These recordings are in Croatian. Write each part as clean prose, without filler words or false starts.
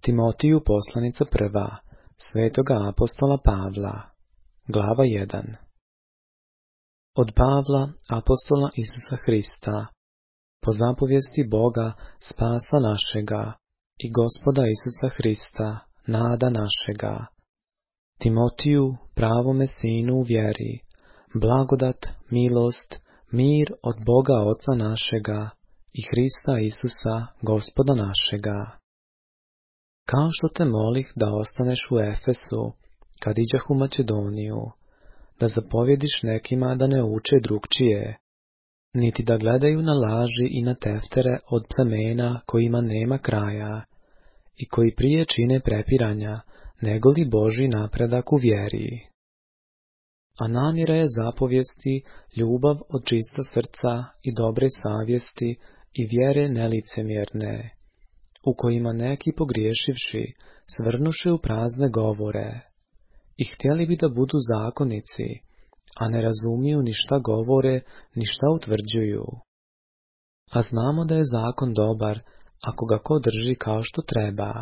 Timotiju poslanica prva, svetoga apostola Pavla, glava 1. Od Pavla, apostola Isusa Hrista, po zapovijesti Boga, spasa našega, i Gospoda Isusa Hrista, nada našega. Timotiju, pravome sinu u vjeri, blagodat, milost, mir od Boga Oca našega i Hrista Isusa, Gospoda našega. Kao što te molih da ostaneš u Efesu, kad iđah u Makedoniju, da zapovjediš nekima da ne uče drugčije, niti da gledaju na laži i na teftere od plemena kojima nema kraja, i koji prije čine prepiranja, nego li Božji napredak u vjeri. A namjera je zapovijesti ljubav od čista srca i dobre savjesti i vjere nelicemjerne, u kojima neki pogriješivši svrnuše u prazne govore i htjeli bi da budu zakonici, a ne razumiju ni šta govore, ni šta utvrđuju. A znamo da je zakon dobar, ako ga ko drži kao što treba.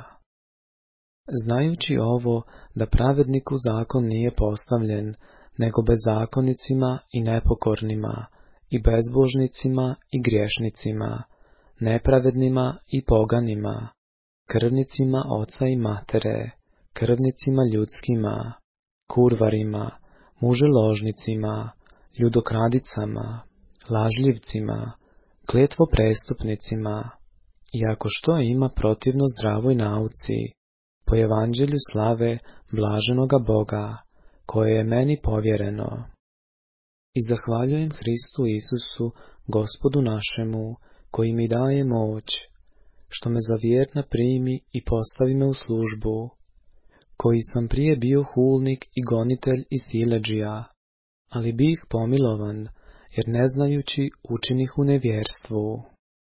Znajući ovo, da pravedniku zakon nije postavljen, nego bezakonicima i nepokornima, i bezbožnicima i griješnicima, nepravednima i poganima, krvnicima oca i matere, krvnicima ljudskima, kurvarima, muželožnicima, ljudokradicama, lažljivcima, kletvoprestupnicima, i ako što ima protivno zdravoj nauci, po evanđelju slave blaženoga Boga, koje je meni povjereno. I zahvaljujem Hristu Isusu, Gospodu našemu, koji mi daje moć, što me za vjerna primi i postavi me u službu, koji sam prije bio hulnik i gonitelj i siledžija, ali bih pomilovan, jer ne znajući učinih u nevjerstvu.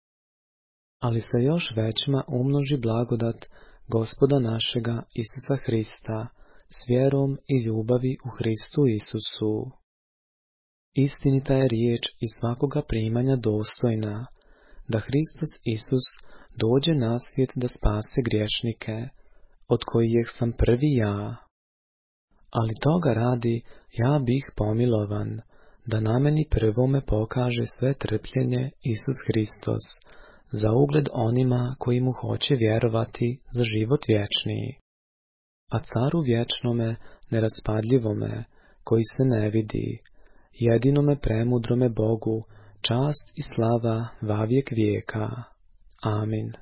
Ali se još većma umnoži blagodat Gospoda našega Isusa Hrista s vjerom i ljubavi u Hristu Isusu. Istinita je riječ i svakoga primanja dostojna, da Hristos Isus dođe na svijet da spase griješnike, od kojih sam prvi ja. Ali toga radi ja bih pomilovan, da na meni prvome pokaže sve trpljenje Isus Hristos, za ugled onima koji mu hoće vjerovati za život vječni. A caru vječnome, neraspadljivome, koji se ne vidi, jedinome premudrome Bogu, čast i slava vavijek vijeka. Amin.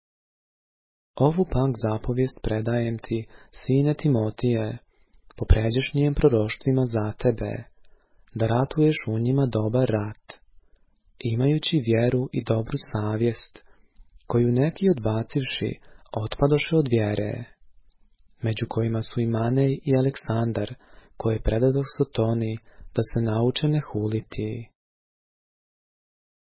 Ovu pak zapovijest predajem ti, sine Timotije, po pređašnjim proroštvima za tebe, da ratuješ u njima dobar rat, imajući vjeru i dobru savjest, koju neki odbacivši otpadoše od vjere, među kojima su i Manej i Aleksandar, koje predadoh Sotoni, da se nauče ne huliti.